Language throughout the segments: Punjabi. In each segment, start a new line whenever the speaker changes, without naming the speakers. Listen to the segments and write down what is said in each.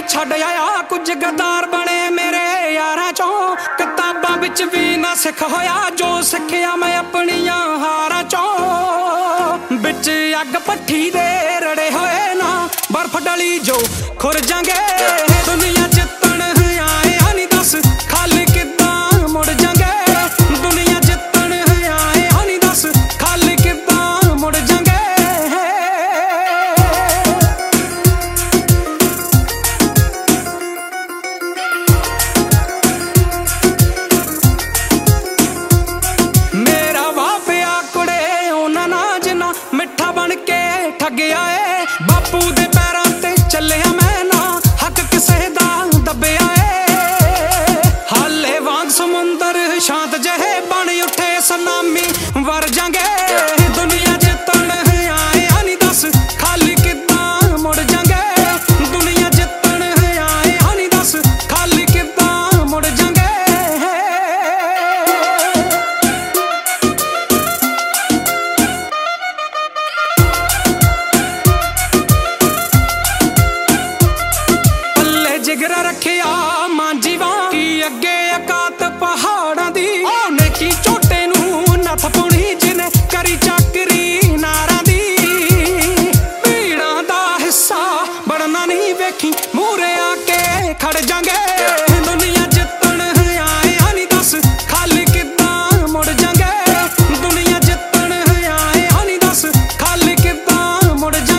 ਛੱਡ ਆਇਆ। ਕੁਝ ਗਦਾਰ ਬਣੇ ਮੇਰੇ ਯਾਰਾਂ ਚੋਂ, ਕਿਤਾਬਾਂ ਵਿੱਚ ਵੀ ਨਾ ਸਿੱਖ ਹੋਇਆ ਜੋ ਸਿੱਖਿਆ ਮੈਂ ਆਪਣੀਆਂ ਹਾਰਾਂ ਚੋਂ। ਵਿੱਚ ਅੱਗ ਭੱਠੀ ਦੇ ਰੜੇ ਹੋਏ ਨਾ ਬਰਫ਼ ਡਲੀ ਜੋ ਖੁਰ ਜਾਂਗੇ। ਦੁਨੀਆ ਜਿੱਤਣ ਆਏ ਆ ਨੀ ਦੱਸ ਖਾਲੀ ਕਿੱਦਾਂ ਮੁੜ ਜਾਂਗੇ। ਦੁਨੀਆ ਜਿੱਤਣ ਆਏ ਆ ਨੀ ਦੱਸ ਖਾਲੀ ਕਿੱਦਾਂ ਮੁੜ ਜਾਂਗੇ। ਮਿੱਠਾ ਬਣ ਕੇ ਠੱਗਿਆ ਏ ਬਾਪੂ ਦੇ ਪੈਰਾਂ ਤੇ ਚੱਲਿਆ ਮੈਂ ਨਾ ਹੱਕ ਕਿਸੇ ਦਾ ਦੱਬਿਆ ਏ। ਹਾਲੇ ਵਾਂਗ ਸਮੁੰਦਰ ਸ਼ਾਂਤ ਜਿਹੇ ਬਣ ਉੱਠੇ ਸੁਨਾਮੀ ਵਰ ਜਾਂਗੇ। ਦੁਨੀਆ ਜਿੱਤਣ ਆਏ ਆ ਨੀ ਦੱਸ ਖਾਲੀ ਕਿੱਦਾਂ ਮੁੜ ਜਾਂਗੇ। ਦੁਨੀਆ ਜਿੱਤਣ ਆਏ ਆ ਨੀ ਦੱਸ ਖਾਲੀ ਕਿੱਦਾਂ ਮੁੜ ਜਾਂਗੇ। ਜਿਗਰਾ ਰੱਖਿਆ ਮਾਂਜੀ ਵਾਂ ਕੀ ਅੱਗੇ ਅਕਾਤ ਪਹਾੜਾਂ ਦੀ। ਉਹਨੇ ਕੀ ਝੋਟੇ ਨੂੰ ਨੱਥ ਪਾਉਣੀ ਜਿਹਨੇ ਕਰੀ ਚੱਕਰੀ ਨਾਰਾਂ ਦੀ। ਭੀੜਾਂ ਦਾ ਹਿੱਸਾ ਬਣਨਾ ਨਹੀਂ ਵੇਖੀ ਮੂਹਰੇ ਆ ਕੇ ਖੜ ਜਾਂਗੇ। ਦੁਨੀਆ ਜਿੱਤਣ ਆਏ ਆ ਨੀ ਦੱਸ ਖਾਲੀ ਕਿੱਦਾਂ ਮੁੜ ਜਾਂਗੇ। ਦੁਨੀਆ ਜਿੱਤਣ ਆਏ ਆ ਨੀ ਦੱਸ ਖਾਲੀ ਕਿੱਦਾਂ ਮੁੜ ਜਾਂਗੇ।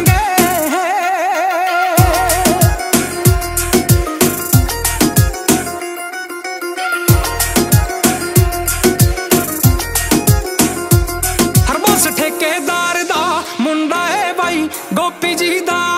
ਠੇਕੇਦਾਰ ਦਾ ਮੁੰਡਾ ਏ ਬਾਈ ਗੋਪੀ ਜੀ ਦਾ